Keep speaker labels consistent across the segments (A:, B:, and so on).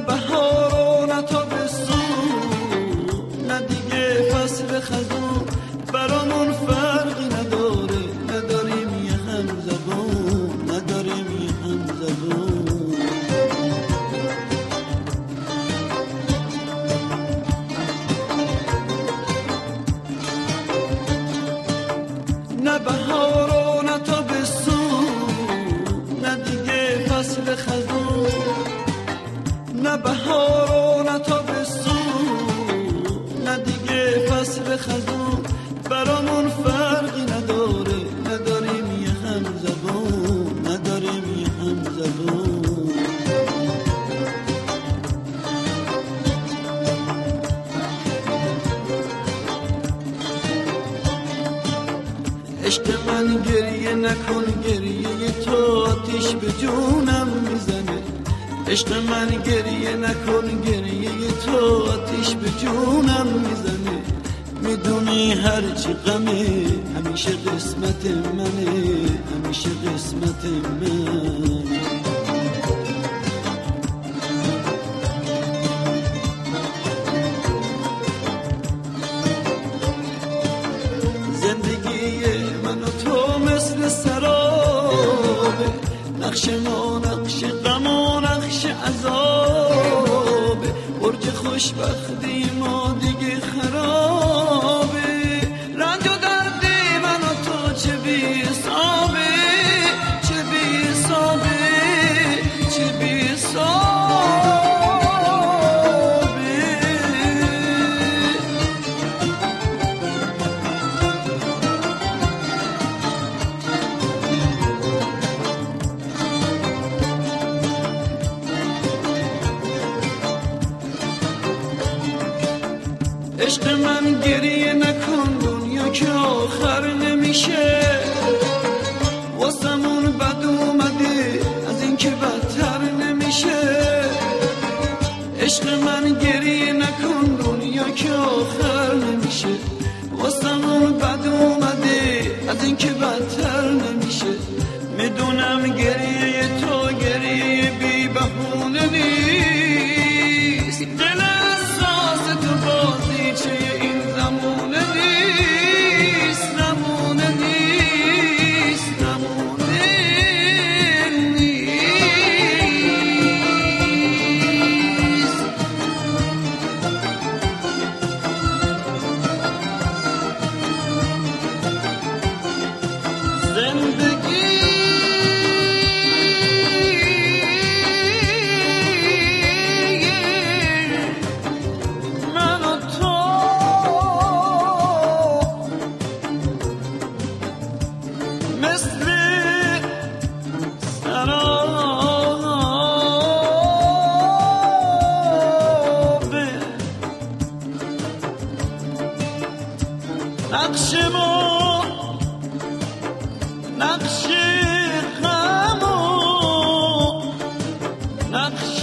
A: بهار و نه تابستون، نه دیگه فصل خزون، برامون فرقی نداره، نداریم یه هم زبون، نداریم یه هم زبون. نه بهار و نه تابستون، نه دیگه فصل خزون، نه بهار و نه تابستون، نه دیگه فصل خزون، برامون فرقی نداره، نداریم یه هم زبون، نداریم یه هم زبون. عشق من گریه نکن، گریه تو آتیش به جونم میزنه. عشق من گریه نکن، گریه تو آتیش به جونم میزنه. میدونی هرچی غمه همیشه قسمت منه، همیشه قسمت منه. نقش ما نقش غم و نقش عذابه، برج خوشبختی ما دیگه خرابه. رنج و درد من و تو چه بی حسابه، چه بی حسابه، چه بی حسابه. عشق من گریه نکن، دنیا که آخر نمیشه. واسمون بد اومده از این که بدتر نمیشه. عشق من گریه نکن، دنیا که آخر نمیشه. واسمون بد اومده از این که بدتر نمیشه. میدونم گریه تو گریه بی بهونه نیست، دل احساس تو بازیچه این زمونه نیست، زمونه نیست، زمونه نیست. زندگی نقش ما نقش غم و نقش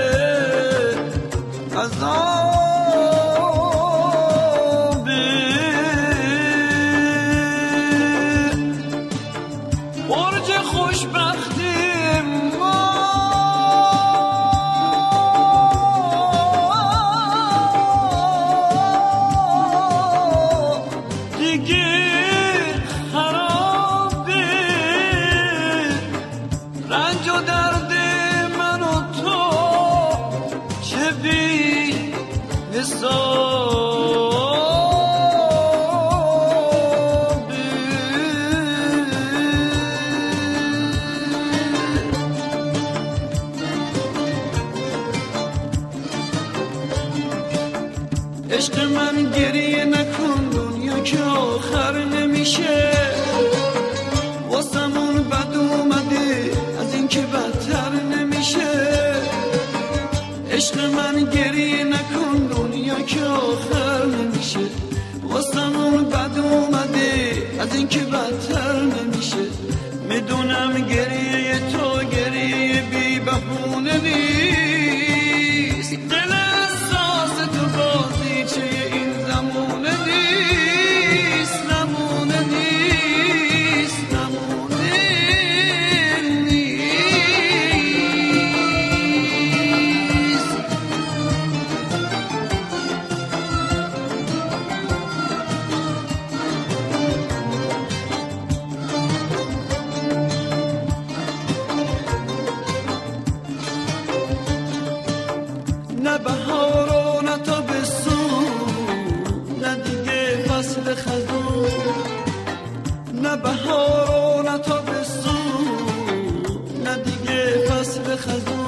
A: عذابه. برج خوشبختی ما دیگه خرابه. رنج و درد من و تو چه بی حسابه. عشق من گریه نکن، دنیا که آخر نمیشه. واسمون بد اومده از این که بدتر نمیشه. عشق من گریه نکن، دنیا که آخر نمیشه. واسمون بد اومده از این که بدتر نمیشه. میدونم گریه تو گریه بی بهونه نیست، دل احساس تو بازیچه این زمونه نیست، زمونه نیست، زمونه نیست.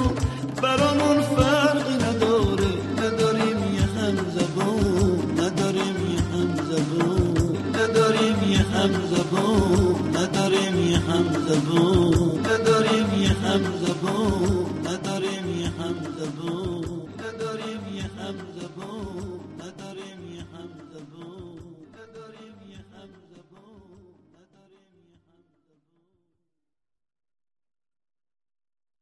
A: برامون فرقی نداره، نداریم یه هم زبون، نداریم یه هم زبون، نداریم یه هم زبون، نداریم یه هم زبون، نداریم یه هم زبون.